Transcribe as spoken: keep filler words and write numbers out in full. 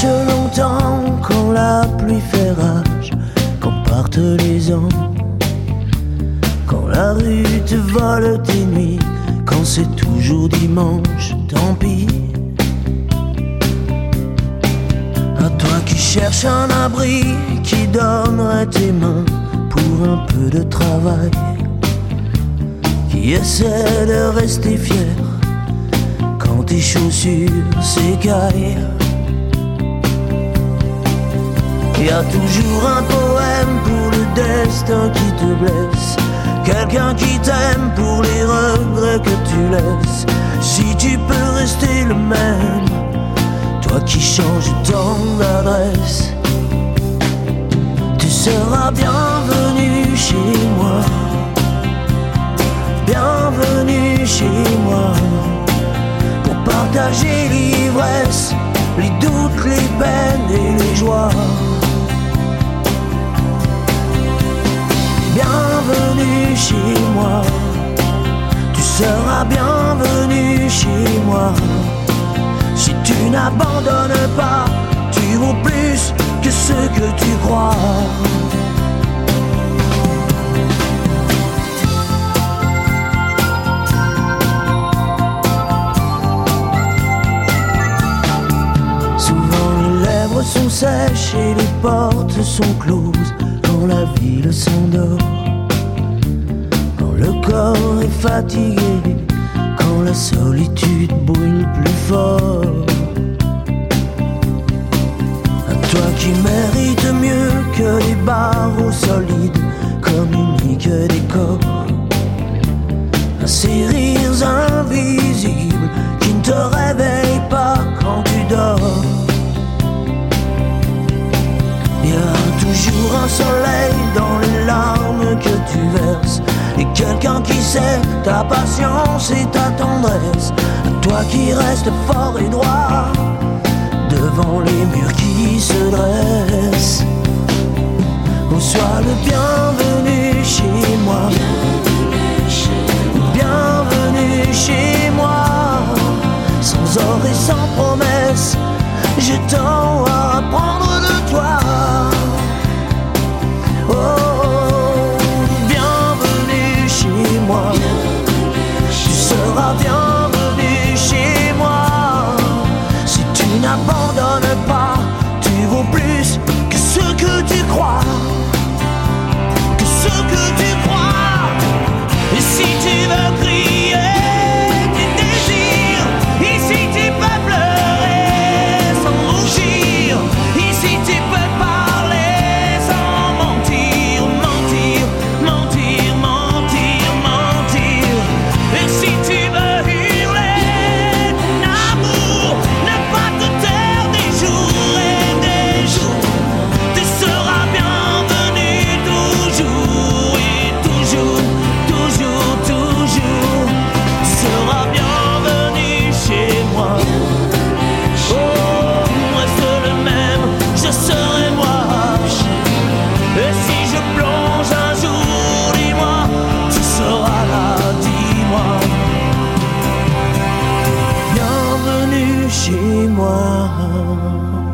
cherches longtemps quand la pluie fait rage, quand partent les ans, quand la rue te vole tes nuits, quand c'est toujours dimanche, tant pis. À toi qui cherches un abri, qui donnerait tes mains pour un peu de travail, qui essaie de rester fier quand tes chaussures s'écaillent. Y a toujours un poème pour le destin qui te blesse, quelqu'un qui t'aime pour les regrets que tu laisses. Si tu peux rester le même, toi qui changes tant d'adresse, tu seras bienvenu chez moi, bienvenue chez moi, pour partager l'ivresse, les doutes, les peines et les joies. Bienvenue chez moi, tu seras bienvenu chez moi. Si tu n'abandonnes pas, tu vaux plus que ce que tu crois. Sont sèches et les portes sont closes quand la ville s'endort, quand le corps est fatigué, quand la solitude brûle plus fort. À toi qui mérites mieux que les barreaux solides, communiquent des corps, à ces rires invisibles qui ne te réveillent pas quand tu dors. Y a toujours un soleil dans les larmes que tu verses, et quelqu'un qui sait ta patience et ta tendresse. À toi qui restes fort et droit devant les murs qui se dressent. Oh, sois le bienvenu chez moi, bienvenue chez moi, sans or et sans promesse, j'ai tant à apprendre de toi. Oh, bienvenue chez moi, tu seras bienvenue chez moi. Si tu n'abandonnes pas, tu vaux plus que ce que tu crois, que ce que tu crois. Et si tu veux crier tes désirs, ici tu peux pleurer sans rougir, ici tu peux parler sans mentir, mentir, mentir, mentir, mentir. Et si tu veux hurler ton amour, ne pas te taire des jours et des jours, tu seras bienvenu toujours et toujours, toujours, toujours. Tu seras bienvenu chez moi. Oh, reste le même, je serai moi. Et si je plonge un jour, dis-moi, tu seras là, dis-moi. Bienvenue chez moi.